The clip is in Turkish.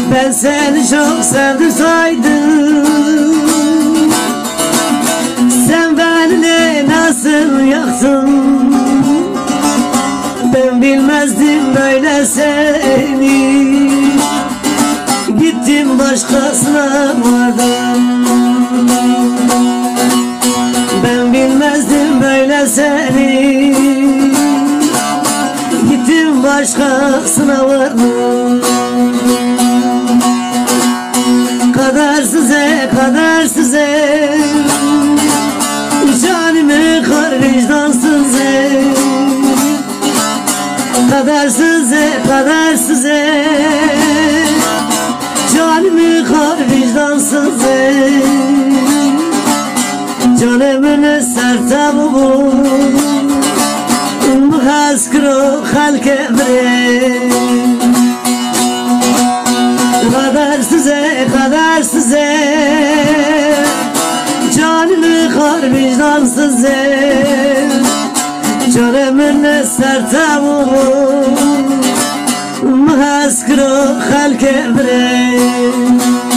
Ben seni çok sevdim saydım, sen beni nasıl yaktın. Ben bilmezdim böyle seni, gittim başkasına vardım. Ben bilmezdim böyle seni, gittim başkasına vardım. Kadersiz canımı kar vicdansız kadersiz canımı kar vicdansız canımın sertabı bu haskro halke bre kadersiz canımı kar vicdansız canımın sertabı bu haskro halke bre